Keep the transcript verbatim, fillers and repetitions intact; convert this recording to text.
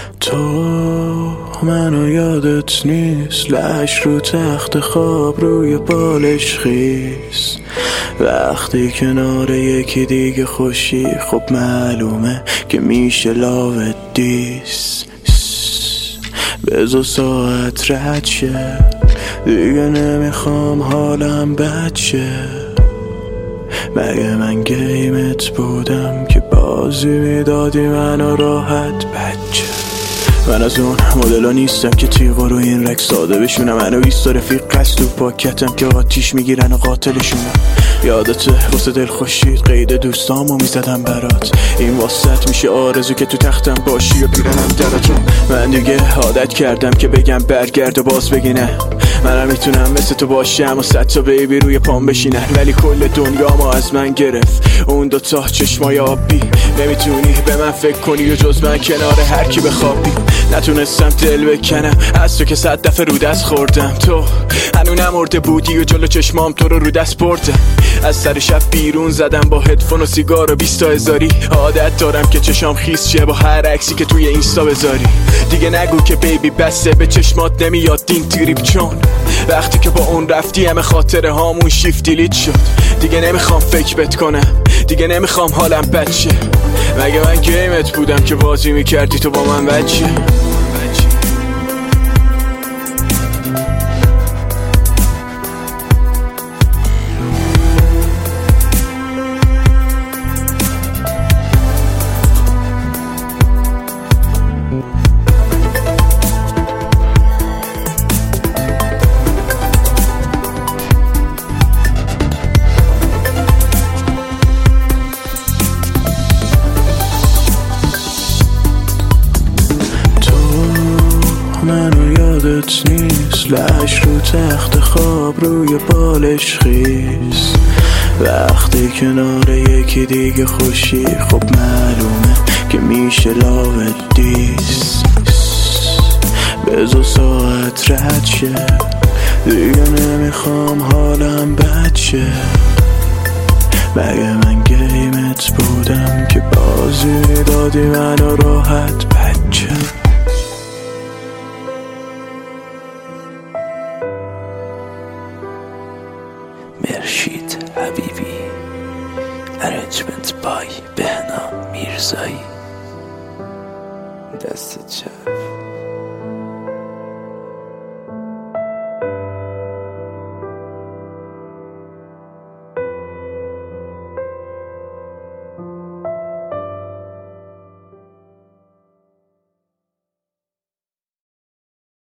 تو منو یادت نیست، لش رو تخت خواب روی بالش خیس. وقتی کنار یکی دیگه خوشی خب معلومه که میشه لاوت دیس. بزو ساعت رد شه، دیگه نمیخوام حالم بد شه. مگه من گیمت بودم که بازی میدادی منو راحت بچه؟ من از اون مدلا نیستم که تیغا رو این رک ساده بشونم. منو بیست رفیق قصد تو پاکتم که آتیش میگیرن و قاتلشونم. یادته واسه دل خوشید قید دوستامو میزدم برات. این واسط میشه آرزو که تو تختم باشی و بیرنم دراتو. من دیگه عادت کردم که بگم برگرد و باز بگی نه. منم میتونم مثل تو باشم و صد تا بیبی روی پام بشینن، ولی کل دنیا ما از من گرفت اون دوتا چشمای آبی. نمیتونی به من فکر کنی و جز من کنار هر کی بخوابی. نتونستم دل بکنم از تو که صد دفعه رو دست خوردم. تو هنو نمرده بودی و جلو چشمام تو رو رو دست بردم. از سر شب بیرون زدم با هدفون و سیگار و بیست هزاری. عادت دارم که چشام خیس شه با هر عکسی که توی اینستا بذاری. دیگه نگو که بیبی بسه، به چشمات نمیاد دین تریپ، چون وقتی که با اون رفتی همه خاطره هامون شیفت دیلیت شد. دیگه نمیخوام فکر بت کنم، دیگه نمیخوام حالم بد شه. مگه من گیمت بودم که بازی میکردی تو با من بچه؟ منو یادت نیست، لش رو تخت خواب روی بالش خیس. وقتی کنار یکی دیگه خوشی خب معلومه که میشه لاوت دیس. بزو ساعت رد شه، دیگه نمیخوام حالم بد شه. مگه من گیمت بودم که بازی دادی منو راحت بچه؟ مرشید حبیبی، ارنجمنت بای بهنام میرزایی. دست چپ.